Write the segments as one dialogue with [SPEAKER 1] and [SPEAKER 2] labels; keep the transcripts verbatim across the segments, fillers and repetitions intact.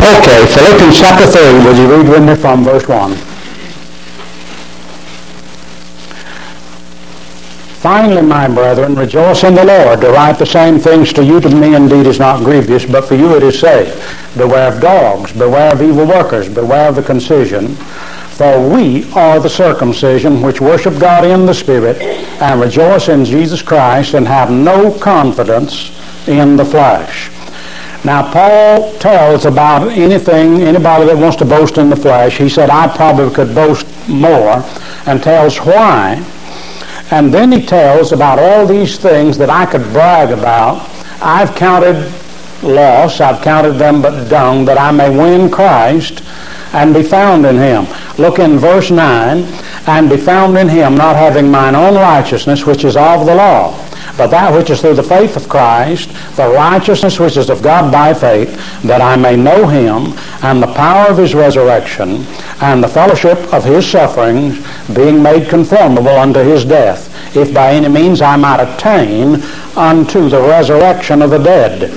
[SPEAKER 1] Okay, Philippians chapter three, will you read with me from verse one? Finally, my brethren, rejoice in the Lord. To write the same things to you, to me indeed is not grievous, but for you it is safe. Beware of dogs, beware of evil workers, beware of the concision. For we are the circumcision which worship God in the Spirit, and rejoice in Jesus Christ, and have no confidence in the flesh. Now, Paul tells about anything, anybody that wants to boast in the flesh. He said, I probably could boast more, and tells why. And then he tells about all these things that I could brag about. I've counted loss, I've counted them but dung, that I may win Christ and be found in him. Look in verse nine, and be found in him, not having mine own righteousness, which is of the law, but that which is through the faith of Christ, the righteousness which is of God by faith, that I may know him, and the power of his resurrection, and the fellowship of his sufferings, being made conformable unto his death, if by any means I might attain unto the resurrection of the dead.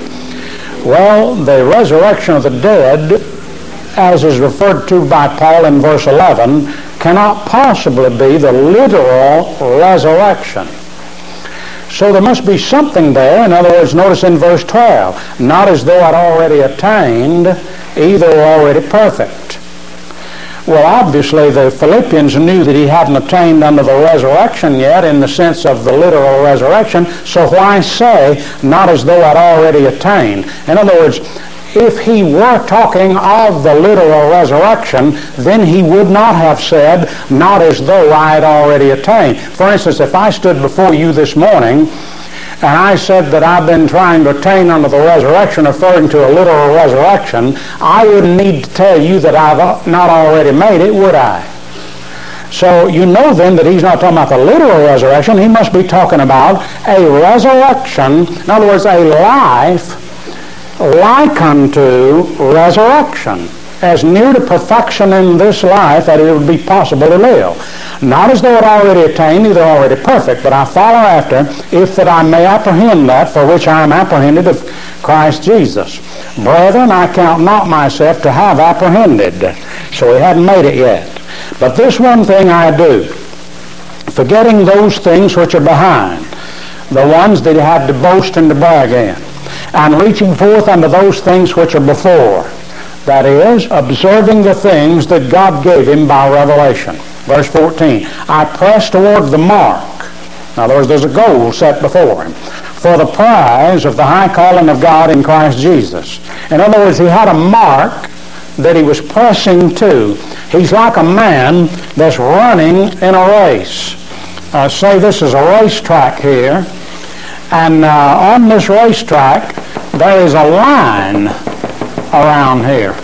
[SPEAKER 1] Well, the resurrection of the dead, as is referred to by Paul in verse eleven, cannot possibly be the literal resurrection. So there must be something there. In other words, notice in verse twelve, not as though I'd already attained, either already perfect. Well, obviously the Philippians knew that he hadn't attained unto the resurrection yet in the sense of the literal resurrection, so why say, not as though I'd already attained? In other words, if he were talking of the literal resurrection, then he would not have said, not as though I had already attained. For instance, if I stood before you this morning and I said that I've been trying to attain unto the resurrection, referring to a literal resurrection, I wouldn't need to tell you that I've not already made it, would I? So you know then that he's not talking about the literal resurrection. He must be talking about a resurrection, in other words, a life like unto resurrection, as near to perfection in this life that it would be possible to live. Not as though it already attained, neither already perfect, but I follow after, if that I may apprehend that for which I am apprehended of Christ Jesus. Brethren, I count not myself to have apprehended. So he hadn't made it yet. But this one thing I do, forgetting those things which are behind, the ones that he had to boast and to brag in, and reaching forth unto those things which are before, that is, observing the things that God gave him by revelation. Verse fourteen, I press toward the mark. In other words, there's a goal set before him, for the prize of the high calling of God in Christ Jesus. In other words, he had a mark that he was pressing to. He's like a man that's running in a race. Uh, say this is a racetrack here, and uh, on this racetrack there is a line around here.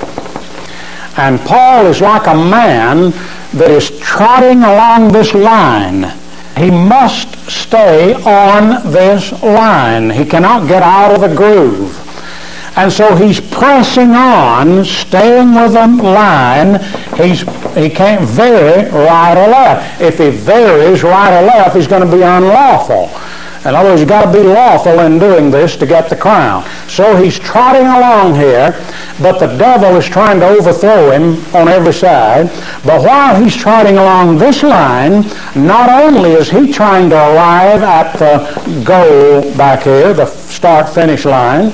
[SPEAKER 1] And Paul is like a man that is trotting along this line. He must stay on this line. He cannot get out of the groove. And so he's pressing on, staying with the line. He's, he can't vary right or left. If he varies right or left, he's going to be unlawful. In other words, you've got to be lawful in doing this to get the crown. So he's trotting along here, but the devil is trying to overthrow him on every side. But while he's trotting along this line, not only is he trying to arrive at the goal back here, the start-finish line,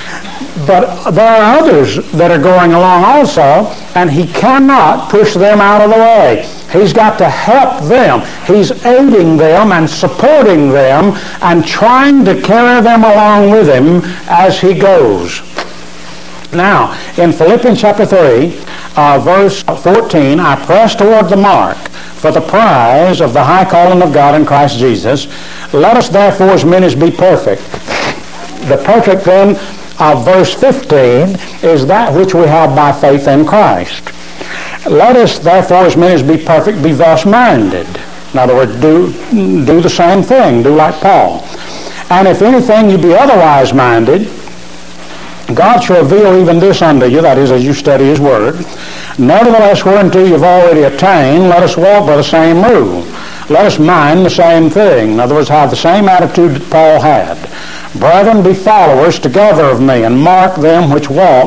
[SPEAKER 1] but there are others that are going along also, and he cannot push them out of the way. He's got to help them. He's aiding them and supporting them and trying to carry them along with him as he goes. Now, in Philippians chapter three, uh, verse fourteen, I press toward the mark for the prize of the high calling of God in Christ Jesus. Let us therefore as many as be perfect. The perfect then of verse fifteen is that which we have by faith in Christ. Let us therefore as many as be perfect be thus minded. In other words, do, do the same thing. Do like Paul. And if anything you be otherwise minded, God shall reveal even this unto you, that is, as you study his word. Nevertheless, whereunto you've already attained, let us walk by the same rule. Let us mind the same thing. In other words, have the same attitude that Paul had. Brethren, be followers together of me, and mark them which walk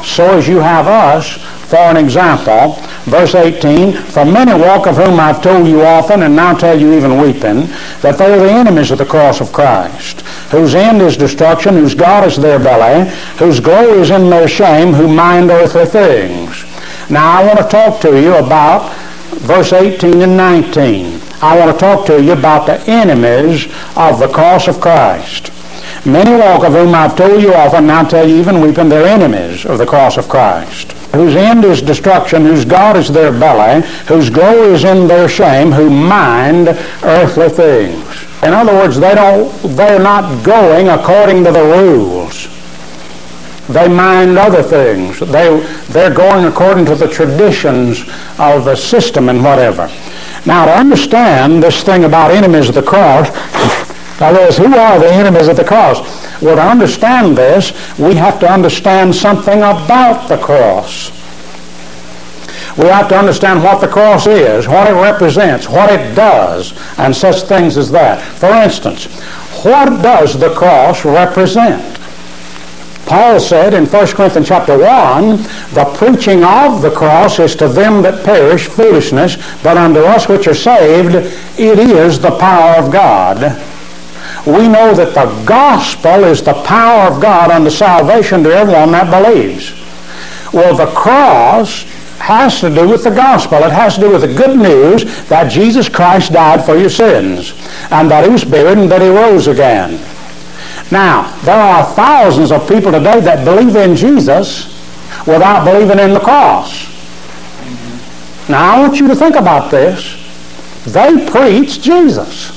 [SPEAKER 1] so as you have us for an example. Verse eighteen, for many walk, of whom I've told you often, and now tell you even weeping, that they are the enemies of the cross of Christ, whose end is destruction, whose God is their belly, whose glory is in their shame, who mind earthly things. Now I want to talk to you about verse eighteen and nineteen. I want to talk to you about the enemies of the cross of Christ. Many walk, of whom I've told you often, now tell you even weeping, they're enemies of the cross of Christ, whose end is destruction, whose God is their belly, whose glory is in their shame, who mind earthly things. In other words, they don't, they're not going according to the rules. They mind other things. They, they're going according to the traditions of the system and whatever. Now, to understand this thing about enemies of the cross, that is, who are the enemies of the cross? Well, to understand this, we have to understand something about the cross. We have to understand what the cross is, what it represents, what it does, and such things as that. For instance, what does the cross represent? Paul said in First Corinthians chapter one, the preaching of the cross is to them that perish foolishness, but unto us which are saved it is the power of God. We know that the gospel is the power of God unto salvation to everyone that believes. Well, the cross has to do with the gospel. It has to do with the good news that Jesus Christ died for your sins, and that he was buried and that he rose again. Now, there are thousands of people today that believe in Jesus without believing in the cross. Now, I want you to think about this. They preach Jesus.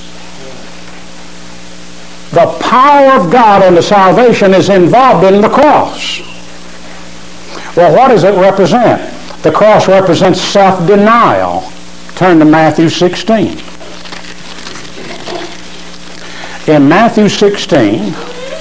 [SPEAKER 1] The power of God unto salvation is involved in the cross. Well, what does it represent? The cross represents self-denial. Turn to Matthew sixteen. In Matthew sixteen,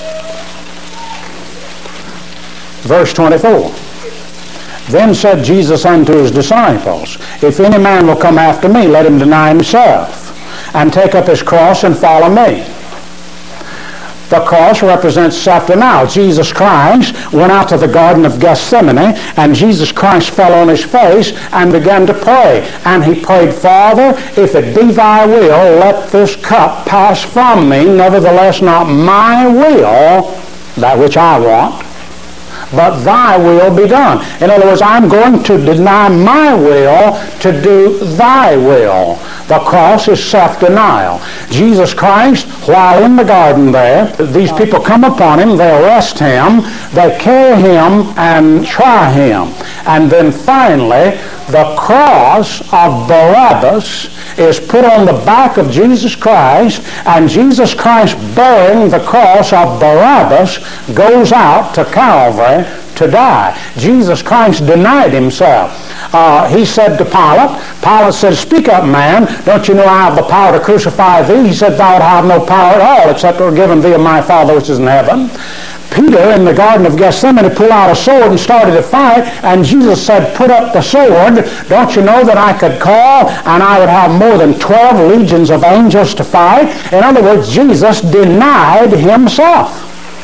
[SPEAKER 1] verse twenty-four, then said Jesus unto his disciples, if any man will come after me, let him deny himself, and take up his cross and follow me. The cross represents self-denial. Jesus Christ went out to the Garden of Gethsemane, and Jesus Christ fell on his face and began to pray. And he prayed, Father, if it be thy will, let this cup pass from me. Nevertheless, not my will, that which I want, but thy will be done. In other words, I'm going to deny my will to do thy will. The cross is self-denial. Jesus Christ, while in the garden there, these people come upon him, they arrest him, they carry him and try him. And then finally, the cross of Barabbas is put on the back of Jesus Christ, and Jesus Christ, bearing the cross of Barabbas, goes out to Calvary to die. Jesus Christ denied himself. Uh, he said to Pilate, Pilate said, speak up, man. Don't you know I have the power to crucify thee? He said, thou have no power at all, except are given thee of my Father which is in heaven. Peter, in the Garden of Gethsemane, pulled out a sword and started to fight, and Jesus said, put up the sword. Don't you know that I could call and I would have more than twelve legions of angels to fight? In other words, Jesus denied himself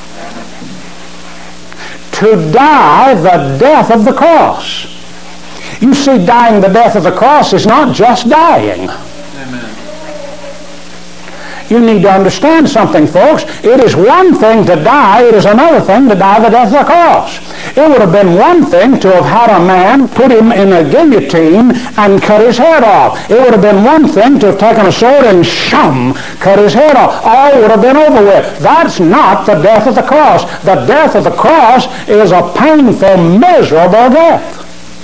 [SPEAKER 1] to die the death of the cross. You see, dying the death of the cross is not just dying. Amen. You need to understand something, folks. It is one thing to die. It is another thing to die the death of the cross. It would have been one thing to have had a man put him in a guillotine and cut his head off. It would have been one thing to have taken a sword and shum, cut his head off. All would have been over with. That's not the death of the cross. The death of the cross is a painful, miserable death.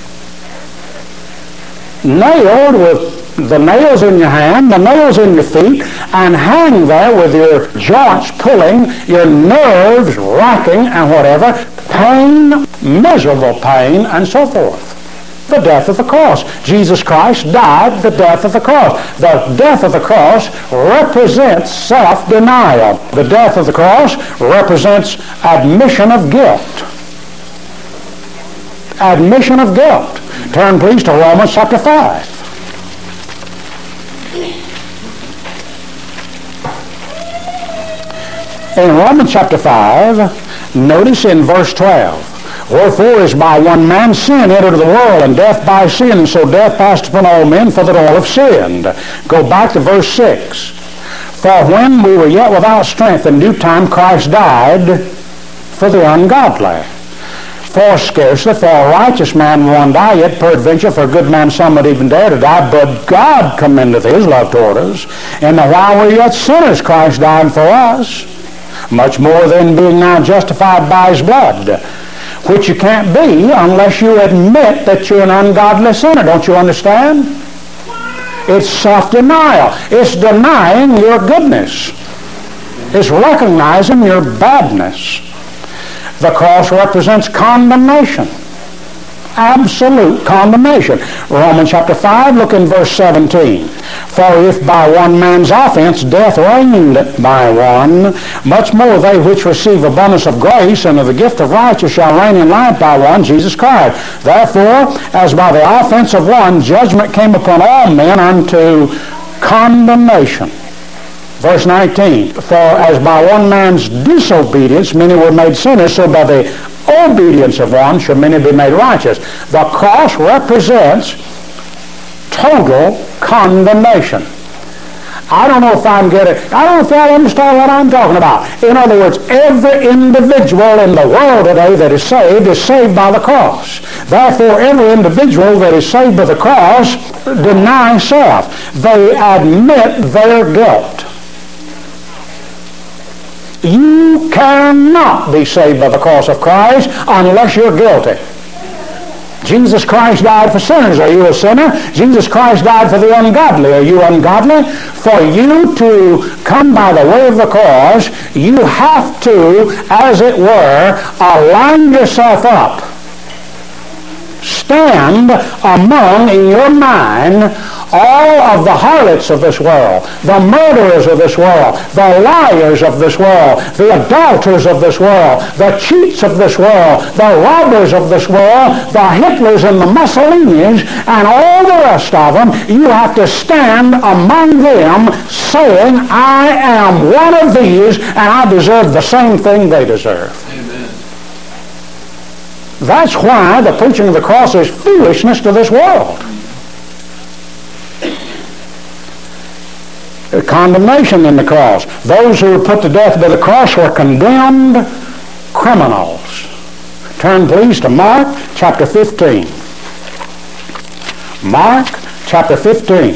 [SPEAKER 1] Nailed with the nails in your hand, the nails in your feet, and hang there with your joints pulling, your nerves racking and whatever, pain, miserable pain, and so forth. The death of the cross. Jesus Christ died the death of the cross. The death of the cross represents self-denial. The death of the cross represents admission of guilt. Admission of guilt. Turn please to Romans chapter five. In Romans chapter five, notice in verse twelve, Wherefore is by one man sin entered the world, and death by sin, and so death passed upon all men, for that all have sinned. Go back to verse six. For when we were yet without strength, in due time Christ died for the ungodly. For scarcely for a righteous man will one die, yet peradventure for a good man some would even dare to die. But God commendeth his love toward us, and that while we were yet sinners Christ died for us. Much more then, being now justified by his blood, which you can't be unless you admit that you're an ungodly sinner. Don't you understand? It's self-denial. It's denying your goodness. It's recognizing your badness. The cross represents condemnation. Absolute condemnation. Romans chapter five, look in verse seventeen. For if by one man's offense death reigned by one, much more they which receive abundance of grace and of the gift of righteousness shall reign in life by one, Jesus Christ. Therefore, as by the offense of one judgment came upon all men unto condemnation. Verse nineteen, for as by one man's disobedience many were made sinners, so by the obedience of one shall many be made righteous. The cross represents total condemnation. I don't know if I'm getting, I don't know if y'all understand what I'm talking about. In other words, every individual in the world today that is saved is saved by the cross. Therefore, every individual that is saved by the cross denies self. They admit their guilt. You cannot be saved by the cross of Christ unless you're guilty. Jesus Christ died for sinners. Are you a sinner? Jesus Christ died for the ungodly. Are you ungodly? For you to come by the way of the cross, you have to, as it were, align yourself up. Stand among, in your mind, all of the harlots of this world, the murderers of this world, the liars of this world, the adulterers of this world, the cheats of this world, the robbers of this world, the Hitlers and the Mussolinis, and all the rest of them. You have to stand among them saying, I am one of these, and I deserve the same thing they deserve. Amen. That's why the preaching of the cross is foolishness to this world. Condemnation in the cross. Those who were put to death by the cross were condemned criminals. Turn please to Mark chapter fifteen. Mark chapter fifteen.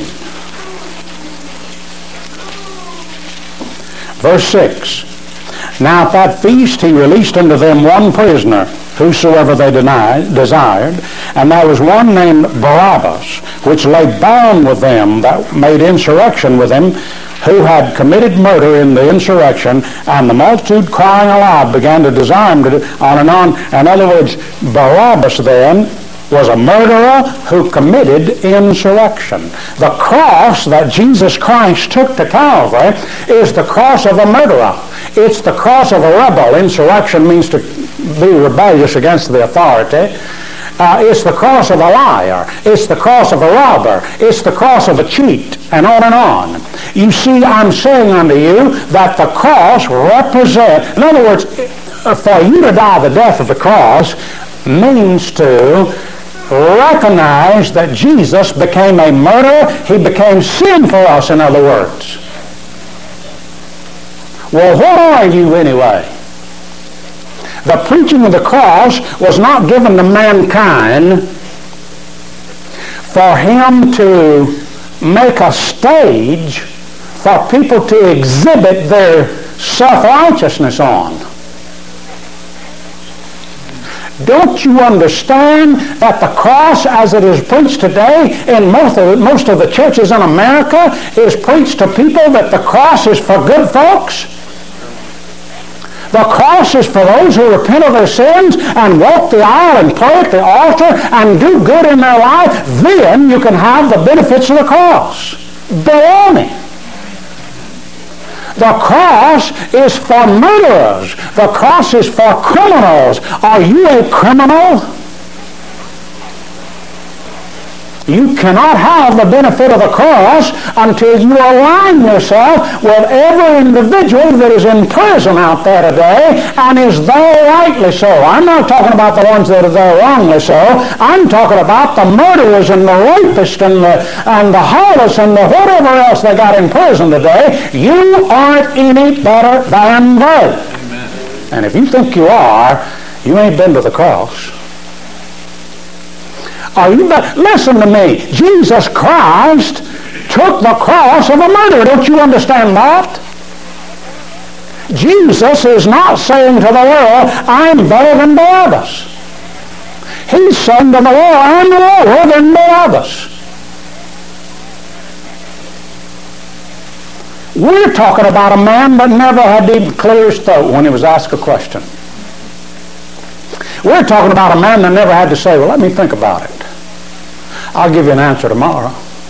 [SPEAKER 1] Verse six. Now at that feast he released unto them one prisoner, whosoever they denied, desired, and there was one named Barabbas, which lay bound with them that made insurrection with him, who had committed murder in the insurrection, and the multitude crying aloud began to desire him to do on and on. In other words, Barabbas then was a murderer who committed insurrection. The cross that Jesus Christ took to Calvary is the cross of a murderer. It's the cross of a rebel. Insurrection means to be rebellious against the authority. Uh, it's the cross of a liar. It's the cross of a robber. It's the cross of a cheat, and on and on. You see, I'm saying unto you that the cross represents, in other words, for you to die the death of the cross means to recognize that Jesus became a murderer. He became sin for us, in other words. Well, what are you anyway? The preaching of the cross was not given to mankind for him to make a stage for people to exhibit their self-righteousness on. Don't you understand that the cross, as it is preached today in most of, most of the churches in America, is preached to people that the cross is for good folks? The cross is for those who repent of their sins and walk the aisle and pray at the altar and do good in their life. Then you can have the benefits of the cross. Baloney. The cross is for murderers. The cross is for criminals. Are you a criminal? You cannot have the benefit of the cross until you align yourself with every individual that is in prison out there today and is there rightly so. I'm not talking about the ones that are there wrongly so. I'm talking about the murderers and the rapists and the, and the harlots and the whatever else they got in prison today. You aren't any better than they. Amen. And if you think you are, you ain't been to the cross. Are you but listen to me. Jesus Christ took the cross of a murderer. Don't you understand that? Jesus is not saying to the world, I'm better than the others. He's saying to the world, I'm lower than the others. We're talking about a man that never had to even clear his throat when he was asked a question. We're talking about a man that never had to say, well, let me think about it. I'll give you an answer tomorrow.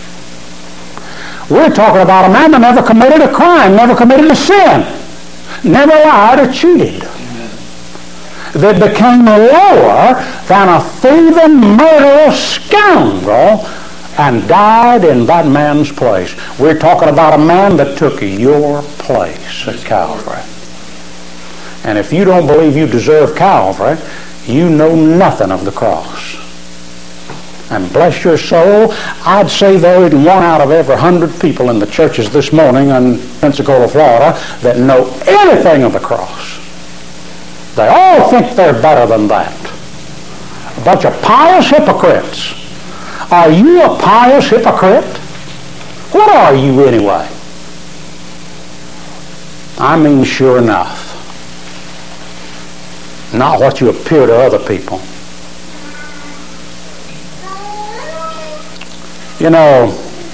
[SPEAKER 1] We're talking about a man that never committed a crime, never committed a sin, never lied or cheated. Amen. That became lower than a thieving, murderous scoundrel and died in that man's place. We're talking about a man that took your place at Calvary. And if you don't believe you deserve Calvary, you know nothing of the cross. And bless your soul, I'd say there isn't one out of every hundred people in the churches this morning in Pensacola, Florida, that know anything of the cross. They all think they're better than that. A bunch of pious hypocrites. Are you a pious hypocrite? What are you anyway? I mean, sure enough. Not what you appear to other people. You know,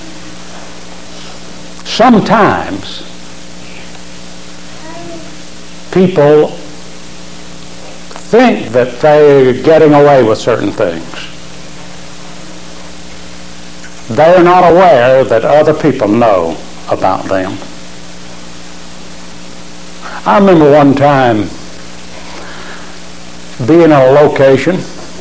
[SPEAKER 1] sometimes people think that they're getting away with certain things. They're not aware that other people know about them. I remember one time being in a location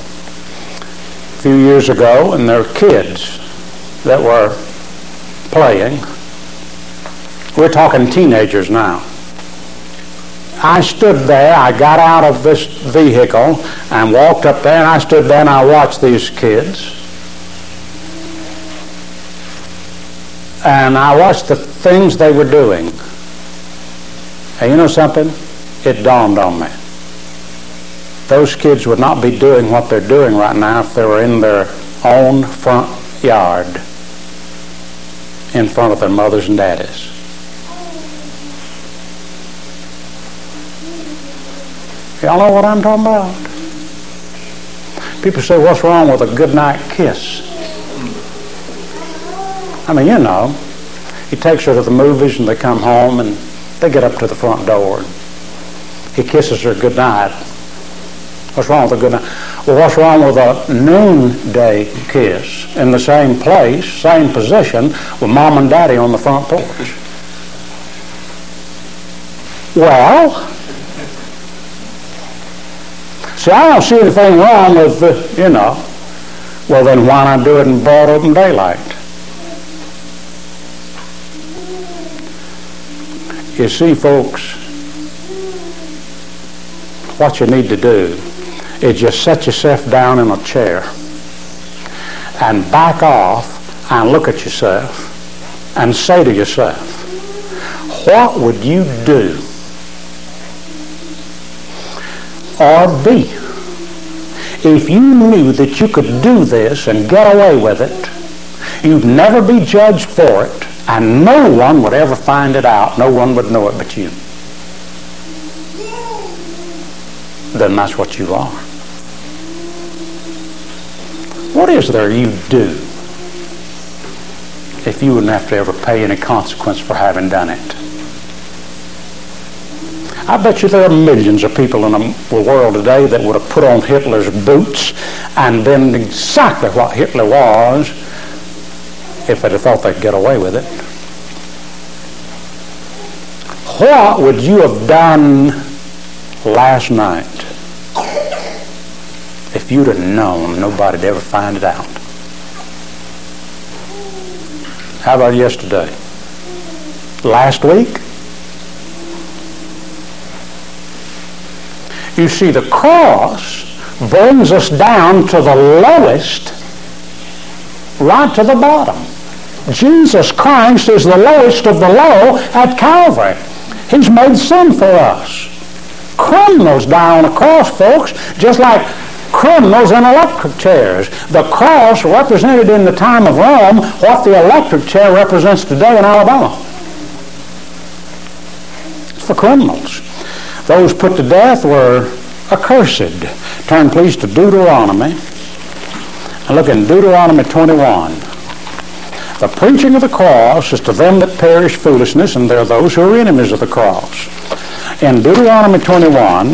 [SPEAKER 1] a few years ago, and there were kids that were playing. We're talking teenagers now. I stood there, I got out of this vehicle and walked up there, and I stood there and I watched these kids. And I watched the things they were doing. And you know something? It dawned on me. Those kids would not be doing what they're doing right now if they were in their own front yard in front of their mothers and daddies. Y'all know what I'm talking about? People say, what's wrong with a goodnight kiss? I mean, you know, he takes her to the movies and they come home and they get up to the front door and he kisses her goodnight. What's wrong with a goodnight? Well, what's wrong with a noonday kiss in the same place, same position, with mom and daddy on the front porch? Well, see, I don't see anything wrong with, uh, you know, well then why not do it in broad open daylight? You see, folks, what you need to do is just set yourself down in a chair and back off and look at yourself and say to yourself, what would you do or be if you knew that you could do this and get away with it? You'd never be judged for it, and no one would ever find it out. No one would know it but you. Then that's what you are. What is there you do if you wouldn't have to ever pay any consequence for having done it? I bet you there are millions of people in the world today that would have put on Hitler's boots and been exactly what Hitler was if they'd have thought they'd get away with it. What would you have done last night if you'd have known nobody'd ever find it out? How about yesterday? Last week? You see, the cross brings us down to the lowest, right to the bottom. Jesus Christ is the lowest of the low at Calvary. He's made sin for us. Criminals die on a cross, folks, just like criminals in electric chairs. The cross represented in the time of Rome what the electric chair represents today in Alabama. It's for criminals. Those put to death were accursed. Turn please to Deuteronomy. And look in Deuteronomy twenty-one. The preaching of the cross is to them that perish foolishness, and there are those who are enemies of the cross. In Deuteronomy twenty-one,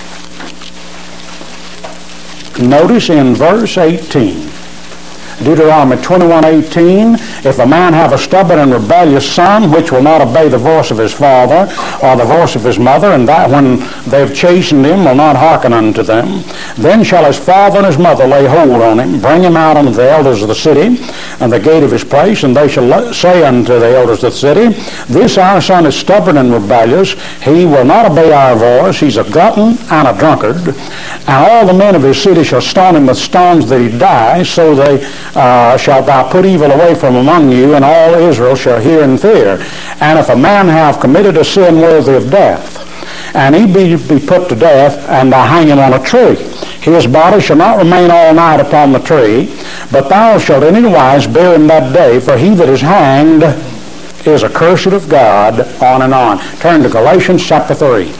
[SPEAKER 1] notice in verse eighteen. Deuteronomy twenty-one eighteen, if a man have a stubborn and rebellious son, which will not obey the voice of his father or the voice of his mother, and that when they have chastened him will not hearken unto them, then shall his father and his mother lay hold on him, bring him out unto the elders of the city, and the gate of his place, and they shall say unto the elders of the city, this our son is stubborn and rebellious, he will not obey our voice, he's a glutton and a drunkard, and all the men of his city shall stone him with stones that he die, so they Uh, shalt thou put evil away from among you, and all Israel shall hear and fear. And if a man have committed a sin worthy of death, and he be, be put to death, and thou hang him on a tree, his body shall not remain all night upon the tree, but thou shalt in any wise bear him that day, for he that is hanged is accursed of God, on and on. Turn to Galatians chapter three.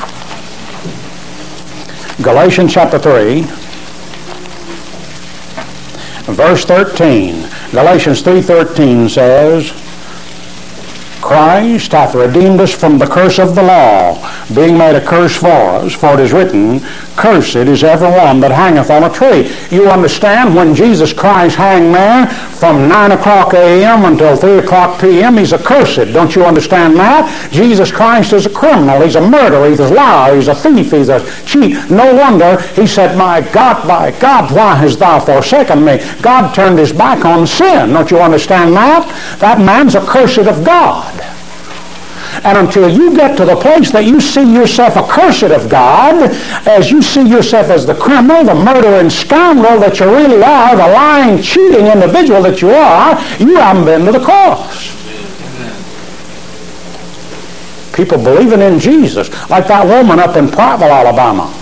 [SPEAKER 1] Galatians chapter three. Verse thirteen. Galatians three thirteen says, Christ hath redeemed us from the curse of the law, being made a curse for us, for it is written, cursed is every one that hangeth on a tree. You understand, when Jesus Christ hanged there from nine o'clock a m until three o'clock p m, he's accursed. Don't you understand that? Jesus Christ is a criminal. He's a murderer. He's a liar. He's a thief. He's a cheat. No wonder he said, my God, my God, why hast thou forsaken me? God turned his back on sin. Don't you understand that? That man's accursed of God. And until you get to the place that you see yourself accursed of God, as you see yourself as the criminal, the murdering scoundrel that you really are, the lying, cheating individual that you are, you haven't been to the cross. People believing in Jesus, like that woman up in Prattville, Alabama.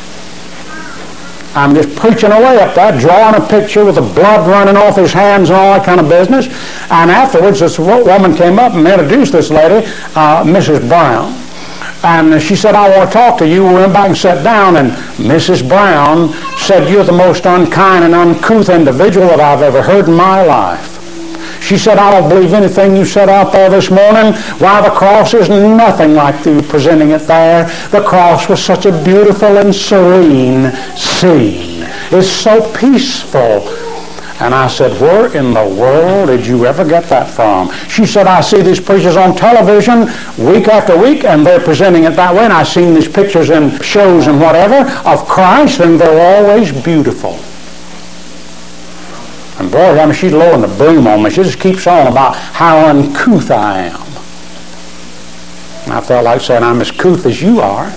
[SPEAKER 1] I'm just preaching away up there, drawing a picture with the blood running off his hands and all that kind of business. And afterwards, this woman came up and introduced this lady, uh, Missus Brown. And she said, I want to talk to you. We went back and sat down, and Missus Brown said, you're the most unkind and uncouth individual that I've ever heard in my life. She said, I don't believe anything you said out there this morning. Why, the cross is nothing like you presenting it there. The cross was such a beautiful and serene scene. It's so peaceful. And I said, where in the world did you ever get that from? She said, I see these preachers on television week after week, and they're presenting it that way, and I've seen these pictures in shows and whatever of Christ, and they're always beautiful. And boy, I mean, she's blowing the broom on me. She just keeps on about how uncouth I am. And I felt like saying, I'm as couth as you are.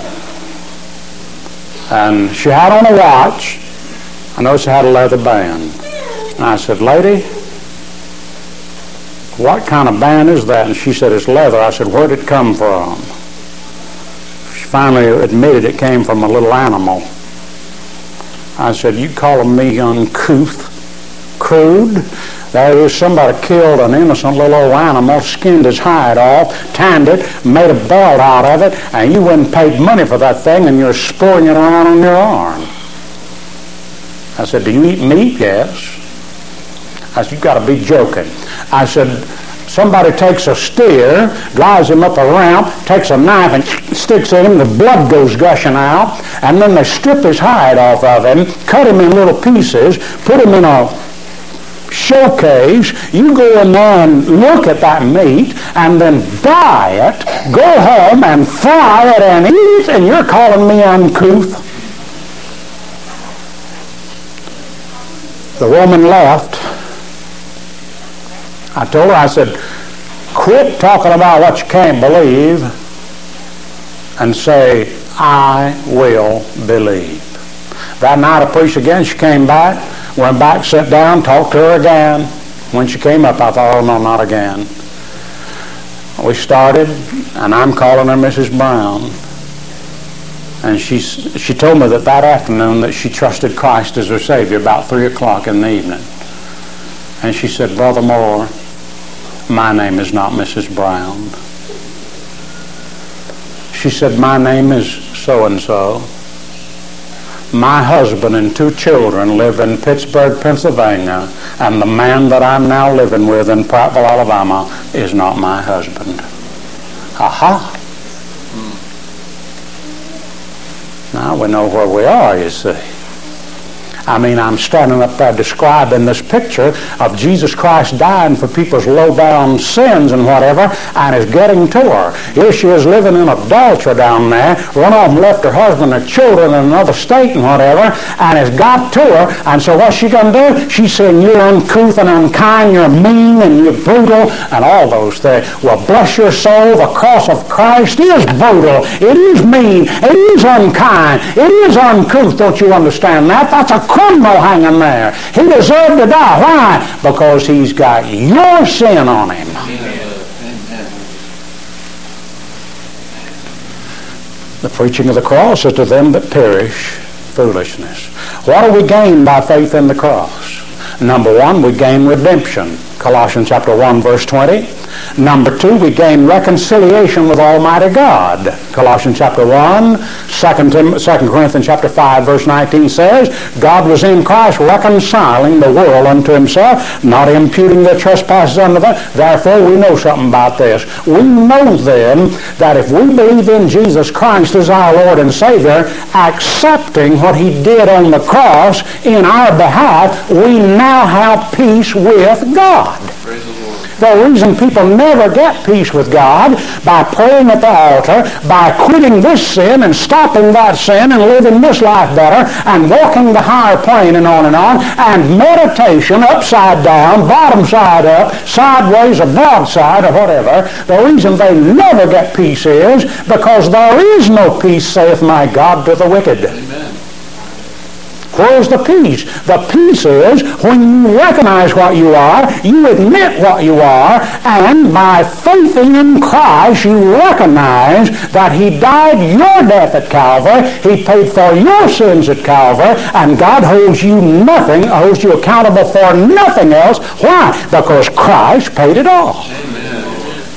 [SPEAKER 1] And she had on a watch. I noticed she had a leather band. And I said, lady, what kind of band is that? And she said, it's leather. I said, where did it come from? She finally admitted it came from a little animal. I said, you calling me uncouth? Crude? There is, somebody killed an innocent little old animal, skinned his hide off, tanned it, made a belt out of it, and you went and paid money for that thing, and you're sporting it around on your arm. I said, do you eat meat? Yes. I said, you've got to be joking. I said, somebody takes a steer, drives him up a ramp, takes a knife and sticks in him, the blood goes gushing out, and then they strip his hide off of him, cut him in little pieces, put him in a showcase. You go in there and look at that meat and then buy it, go home and fry it and eat, and you're calling me uncouth? The woman left. I told her, I said, quit talking about what you can't believe and say, I will believe. That night I preached again. She came back, went back, sat down, talked to her again. When she came up, I thought, oh, no, not again. We started, and I'm calling her Missus Brown. And she, she told me that that afternoon that she trusted Christ as her Savior about three o'clock in the evening. And she said, Brother Moore, my name is not Missus Brown. She said, my name is so-and-so. My husband and two children live in Pittsburgh, Pennsylvania, and the man that I'm now living with in Prattville, Alabama, is not my husband. Aha! Now we know where we are, you see. I mean, I'm standing up there describing this picture of Jesus Christ dying for people's low-down sins and whatever, and is getting to her. Here she is living in adultery down there. One of them left her husband and children in another state and whatever, and has got to her. And so what's she going to do? She's saying, you're uncouth and unkind, you're mean and you're brutal, and all those things. Well, bless your soul, the cross of Christ is brutal. It is mean. It is unkind. It is uncouth. Don't you understand that? That's a criminal hanging there. He deserved to die. Why? Because he's got your sin on him. Amen. The preaching of the cross is to them that perish foolishness. What do we gain by faith in the cross? Number one, we gain redemption. Colossians chapter one, verse twenty. Number two, we gain reconciliation with Almighty God. Colossians chapter one, Second Corinthians chapter five, verse nineteen says, God was in Christ reconciling the world unto himself, not imputing their trespasses unto them. Therefore, we know something about this. We know then that if we believe in Jesus Christ as our Lord and Savior, accepting what he did on the cross in our behalf, we now have peace with God.
[SPEAKER 2] Praise the Lord.
[SPEAKER 1] The reason people never get peace with God by praying at the altar, by quitting this sin and stopping that sin and living this life better and walking the higher plane and on and on, and meditation upside down, bottom side up, sideways or broadside or whatever, the reason they never get peace is because there is no peace, saith my God, to the wicked.
[SPEAKER 2] Amen.
[SPEAKER 1] Where's the peace? The peace is when you recognize what you are, you admit what you are, and by faith in Christ you recognize that he died your death at Calvary, he paid for your sins at Calvary, and God holds you nothing, holds you accountable for nothing else. Why? Because Christ paid it all.
[SPEAKER 2] Amen.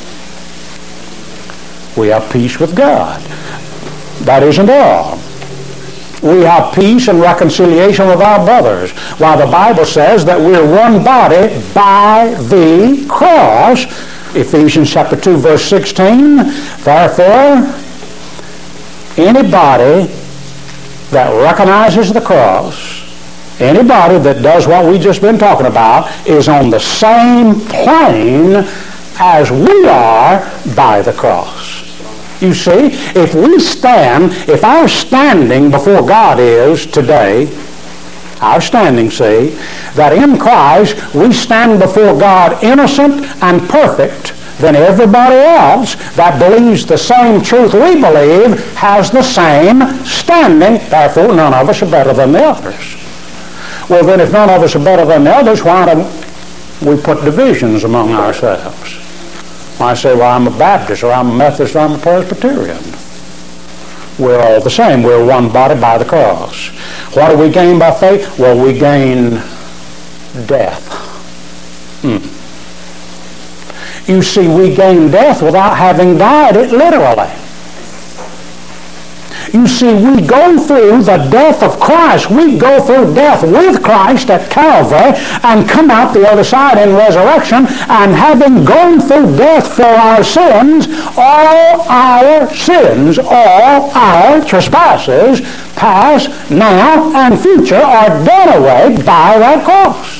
[SPEAKER 1] We have peace with God. That isn't all. We have peace and reconciliation with our brothers. While the Bible says that we're one body by the cross. Ephesians chapter two, verse sixteen. Therefore, anybody that recognizes the cross, anybody that does what we've just been talking about, is on the same plane as we are by the cross. You see, if we stand, if our standing before God is today, our standing, see, that in Christ we stand before God innocent and perfect, then everybody else that believes the same truth we believe has the same standing. Therefore, none of us are better than the others. Well, then if none of us are better than the others, why don't we put divisions among ourselves? I say, well, I'm a Baptist, or I'm a Methodist, or I'm a Presbyterian. We're all the same. We're one body by the cross. What do we gain by faith? Well, we gain death. Hmm. You see, we gain death without having died it literally. You see, we go through the death of Christ. We go through death with Christ at Calvary and come out the other side in resurrection, and having gone through death for our sins, all our sins, all our trespasses, past, now, and future, are done away by that cross.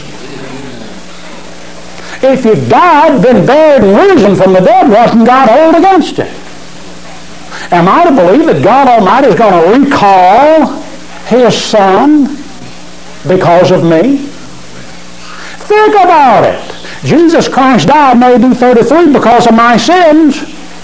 [SPEAKER 1] If you've died, been buried, and risen from the dead, wasn't God hold against you? Am I to believe that God Almighty is going to recall his Son because of me? Think about it. Jesus Christ died in A D thirty-three because of my sins.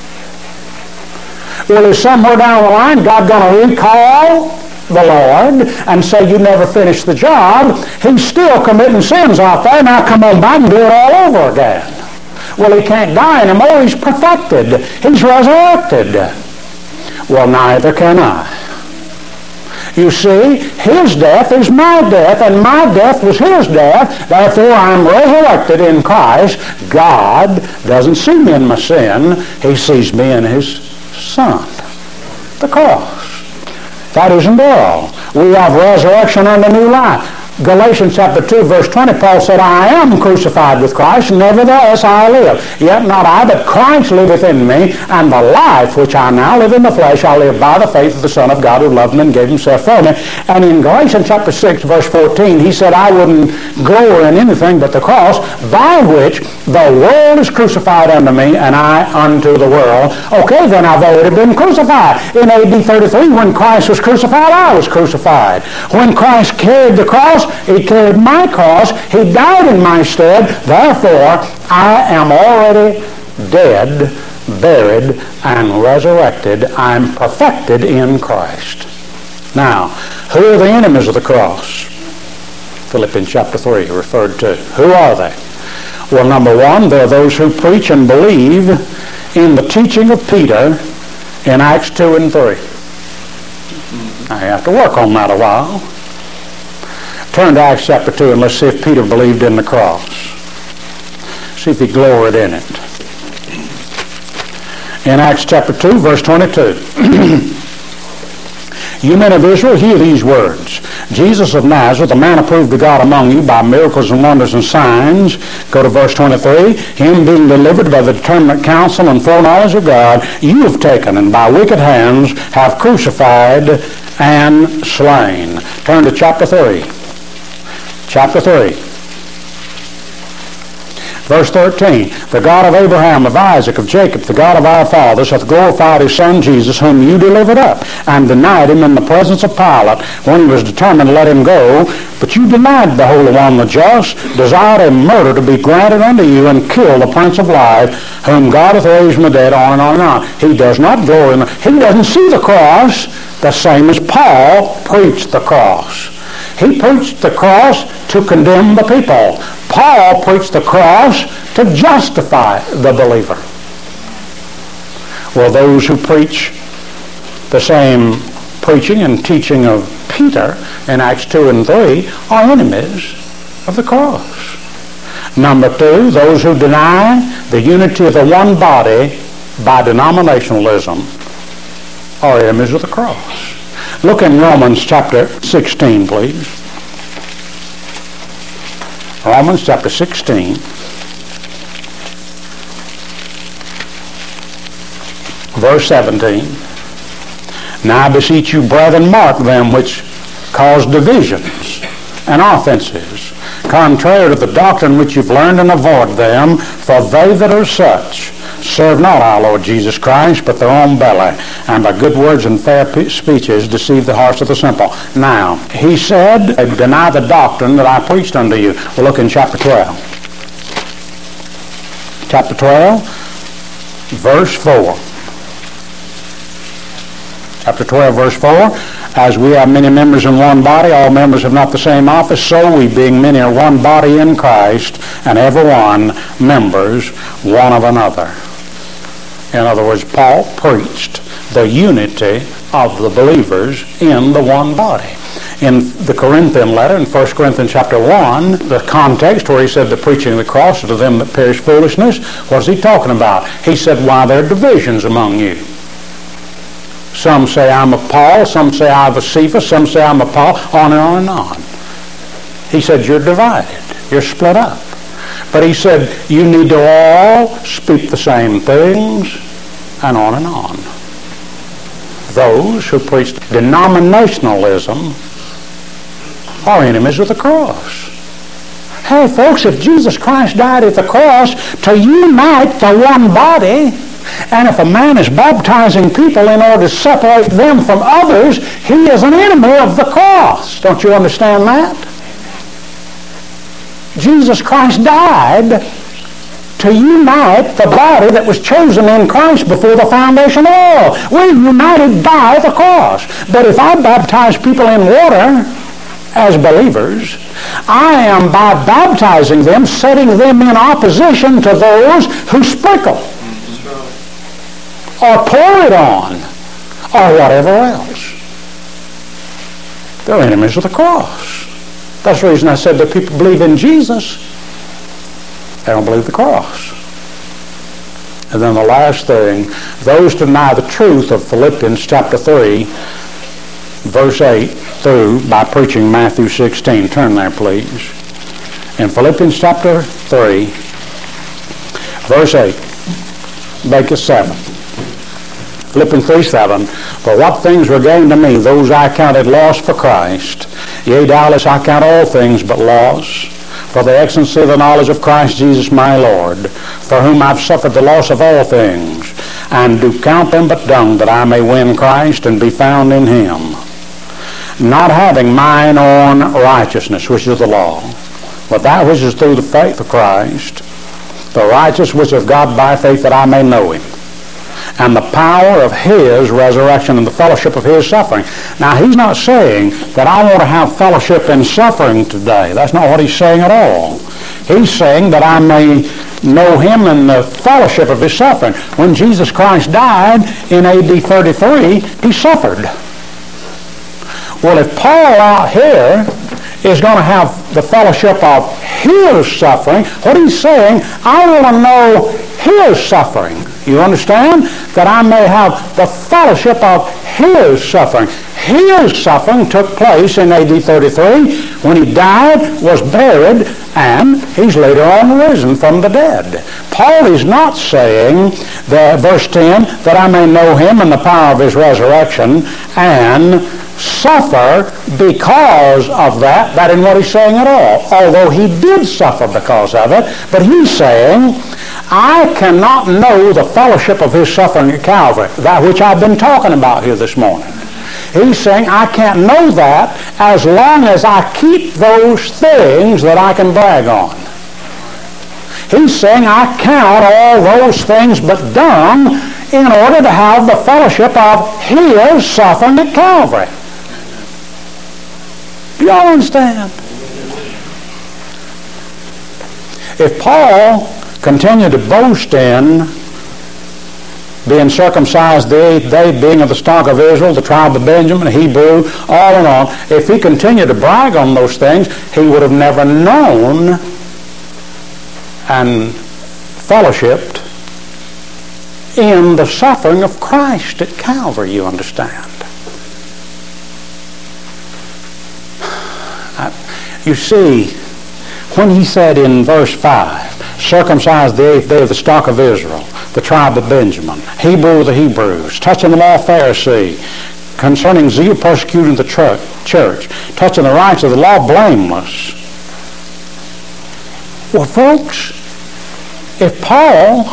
[SPEAKER 1] Well, is somewhere down the line God going to recall the Lord and say you never finished the job? He's still committing sins out there. Now come on back and do it all over again. Well, he can't die anymore. He's perfected. He's resurrected. Well, neither can I. You see, his death is my death, and my death was his death. Therefore, I'm resurrected in Christ. God doesn't see me in my sin. He sees me in his Son. The cross. That isn't all. We have resurrection and a new life. Galatians chapter two, verse twenty, Paul said, I am crucified with Christ, nevertheless I live. Yet not I, but Christ liveth in me, and the life which I now live in the flesh, I live by the faith of the Son of God who loved me and gave himself for me. And in Galatians chapter six, verse fourteen, he said, I wouldn't glory in anything but the cross, by which the world is crucified unto me, and I unto the world. Okay, then I've already been crucified. In A D thirty-three, when Christ was crucified, I was crucified. When Christ carried the cross, he carried my cross. He died in my stead. Therefore, I am already dead, buried, and resurrected. I'm perfected in Christ. Now, who are the enemies of the cross? Philippians chapter three referred to. Who are they? Well, number one, they're those who preach and believe in the teaching of Peter in Acts two and three. I have to work on that a while. Turn to Acts chapter two and let's see if Peter believed in the cross. See if he gloried in it. In Acts chapter two, verse twenty-two. You men of Israel, hear these words. Jesus of Nazareth, a man approved of God among you by miracles and wonders and signs. Go to verse twenty-three. Him being delivered by the determinate counsel and foreknowledge of God, you have taken and by wicked hands have crucified and slain. Turn to chapter three. Chapter three. Verse thirteen, the God of Abraham, of Isaac, of Jacob, the God of our fathers, hath glorified his Son Jesus, whom you delivered up, and denied him in the presence of Pilate, when he was determined to let him go. But you denied the Holy One, the just, desired a murder to be granted unto you, and killed the Prince of Life, whom God hath raised from the dead, on and on and on. He does not glory in the, he doesn't see the cross, the same as Paul preached the cross. He preached the cross to condemn the people. Paul preached the cross to justify the believer. Well, those who preach the same preaching and teaching of Peter in Acts two and three are enemies of the cross. Number two, those who deny the unity of the one body by denominationalism are enemies of the cross. Look in Romans chapter sixteen, please. Romans chapter sixteen. Verse seventeen. Now I beseech you, brethren, mark them which cause divisions and offenses, contrary to the doctrine which you've learned, and avoid them, for they that are such serve not our Lord Jesus Christ, but their own belly, and by good words and fair speeches deceive the hearts of the simple. Now, he said, deny the doctrine that I preached unto you. We'll look in chapter twelve. Chapter twelve, verse four. Chapter twelve, verse four. As we have many members in one body, all members have not the same office, so we, being many, are one body in Christ, and every one members one of another. In other words, Paul preached the unity of the believers in the one body. In the Corinthian letter, in First Corinthians chapter one, the context where he said the preaching of the cross is to them that perish foolishness, what is he talking about? He said, why, there are divisions among you. Some say I'm of Paul, some say I'm of Cephas, some say I'm of Paul, on and on and on. He said, you're divided, you're split up. But he said, you need to all speak the same things, and on and on. Those who preach denominationalism are enemies of the cross. Hey, folks, if Jesus Christ died at the cross to unite the one body, and if a man is baptizing people in order to separate them from others, he is an enemy of the cross. Don't you understand that? Jesus Christ died to unite the body that was chosen in Christ before the foundation of the world. We're united by the cross. But if I baptize people in water as believers, I am, by baptizing them, setting them in opposition to those who sprinkle or pour it on or whatever else. They're enemies of the cross. That's the reason I said that people believe in Jesus, they don't believe the cross. And then the last thing, those deny the truth of Philippians chapter three, verse eight, through by preaching Matthew sixteen. Turn there, please. In Philippians chapter three, verse eight, make it seven. Philippians three seven, for what things were gained to me, those I counted loss for Christ. Yea, doubtless I count all things but loss, for the excellency of the knowledge of Christ Jesus my Lord, for whom I've suffered the loss of all things, and do count them but dung, that I may win Christ and be found in him, not having mine own righteousness, which is the law, but that which is through the faith of Christ, the righteousness which is of God by faith, that I may know him, and the power of his resurrection and the fellowship of his suffering. Now, he's not saying that I want to have fellowship in suffering today. That's not what he's saying at all. He's saying that I may know him in the fellowship of his suffering. When Jesus Christ died in A D thirty-three, he suffered. Well, if Paul out here is going to have the fellowship of his suffering, what he's saying, I want to know his suffering. You understand? That I may have the fellowship of his suffering. His suffering took place in A D thirty-three when he died, was buried, and he's later on risen from the dead. Paul is not saying, that, verse ten, that I may know him and the power of his resurrection and suffer because of that. That isn't what he's saying at all. Although he did suffer because of it, but he's saying, I cannot know the fellowship of his suffering at Calvary, that which I've been talking about here this morning. He's saying I can't know that as long as I keep those things that I can brag on. He's saying I count all those things but dung in order to have the fellowship of his suffering at Calvary. Do y'all understand? If Paul continued to boast in being circumcised the eighth day, being of the stock of Israel, the tribe of Benjamin, Hebrew, all in all, if he continued to brag on those things, he would have never known and fellowshipped in the suffering of Christ at Calvary, you understand. You see, when he said in verse five, circumcised the eighth day of the stock of Israel, the tribe of Benjamin, Hebrew of the Hebrews, touching the law Pharisee, concerning zeal persecuting the church, touching the rights of the law blameless. Well, folks, if Paul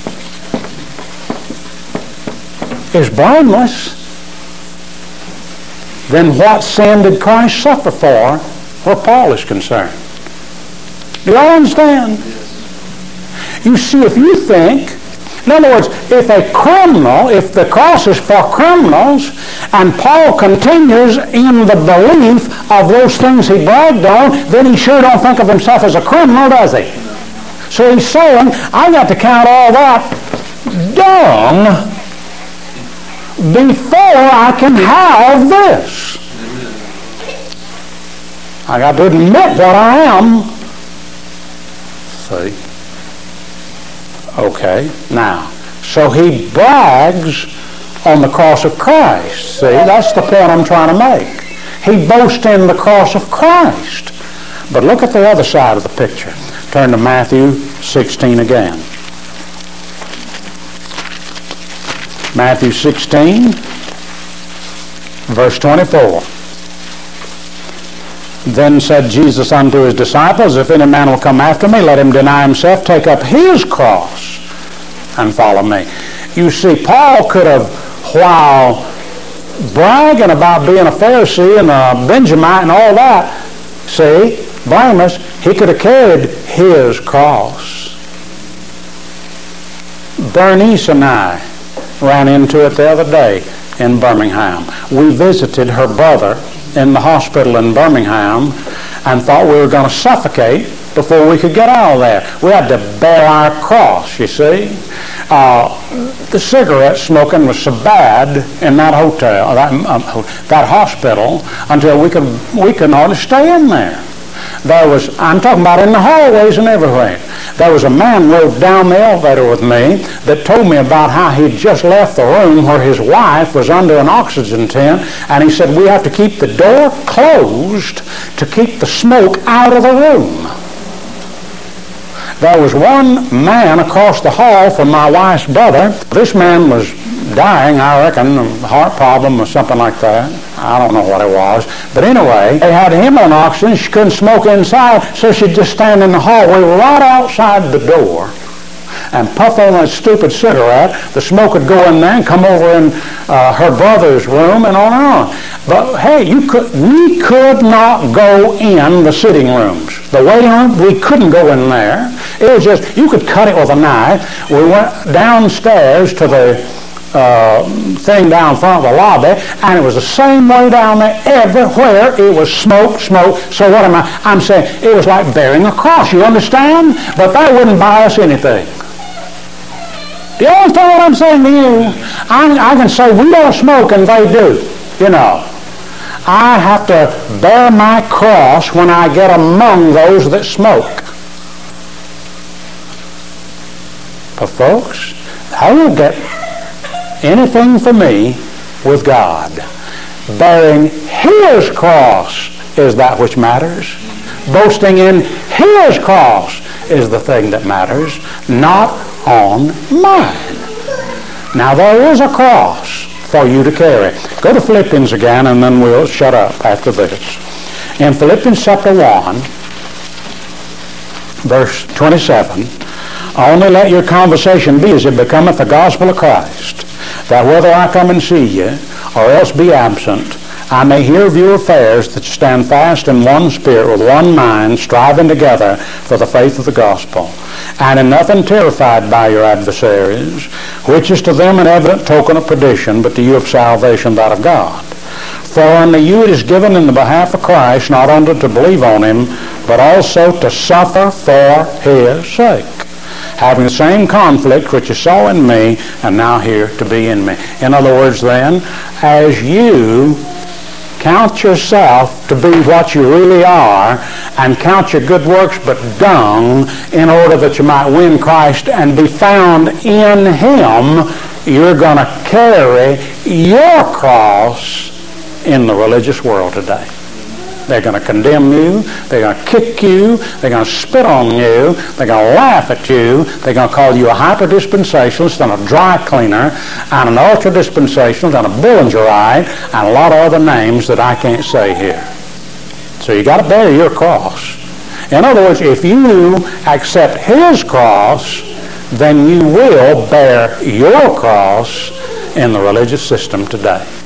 [SPEAKER 1] is blameless, then what sin did Christ suffer for where Paul is concerned? Do you all understand? You see, if you think, in other words, if a criminal, if the cross is for criminals, and Paul continues in the belief of those things he bragged on, then he sure don't think of himself as a criminal, does he? So he's saying, I got to count all that dung before I can have this. I got to admit what I am. See? Okay, now, so he brags on the cross of Christ. See, that's the point I'm trying to make. He boasts in the cross of Christ. But look at the other side of the picture. Turn to Matthew sixteen again. Matthew sixteen, verse twenty-four. Then said Jesus unto his disciples, if any man will come after me, let him deny himself, take up his cross, and follow me. You see, Paul could have, while bragging about being a Pharisee and a Benjamite and all that, see, blameless, he could have carried his cross. Bernice and I ran into it the other day in Birmingham. We visited her brother in the hospital in Birmingham and thought we were going to suffocate before we could get out of there. We had to bear our cross, you see. Uh, the cigarette smoking was so bad in that hotel, that, um, that hospital, until we could we could hardly stay in there. There was, I'm talking about in the hallways and everywhere. There was a man rode down the elevator with me that told me about how he'd just left the room where his wife was under an oxygen tent, and he said, we have to keep the door closed to keep the smoke out of the room. There was one man across the hall from my wife's brother. This man was dying, I reckon, a heart problem or something like that. I don't know what it was. But anyway, they had him on oxygen. She couldn't smoke inside, so she'd just stand in the hallway right outside the door and puff on that stupid cigarette. The smoke would go in there and come over in uh, her brother's room and on and on. But hey, you could, we could not go in the sitting rooms. The waiting room, we couldn't go in there. It was just, you could cut it with a knife. We went downstairs to the uh, thing down front of the lobby, and it was the same way down there. Everywhere it was smoke, smoke. So what am I? I'm saying it was like bearing a cross. You understand? But that wouldn't buy us anything. Do you understand what I'm saying to you? I, I can say we don't smoke and they do. You know. I have to bear my cross when I get among those that smoke. But folks, I will get anything for me with God. Bearing His cross is that which matters. Boasting in His cross is the thing that matters, not on mine. Now there is a cross for you to carry. Go to Philippians again, and then we'll shut up after this. In Philippians chapter one, verse twenty-seven, only let your conversation be as it becometh the gospel of Christ, that whether I come and see you, or else be absent, I may hear of your affairs, that you stand fast in one spirit, with one mind, striving together for the faith of the gospel, and in nothing terrified by your adversaries, which is to them an evident token of perdition, but to you of salvation, that of God. For unto you it is given in the behalf of Christ, not only to believe on him, but also to suffer for his sake, having the same conflict which you saw in me, and now here to be in me. In other words, then, as you count yourself to be what you really are, and count your good works but dung, in order that you might win Christ and be found in him, you're going to carry your cross in the religious world today. They're going to condemn you. They're going to kick you. They're going to spit on you. They're going to laugh at you. They're going to call you a hyper-dispensationalist and a dry cleaner and an ultra-dispensationalist and a Bullingerite and a lot of other names that I can't say here. So you got to bear your cross. In other words, if you accept his cross, then you will bear your cross in the religious system today.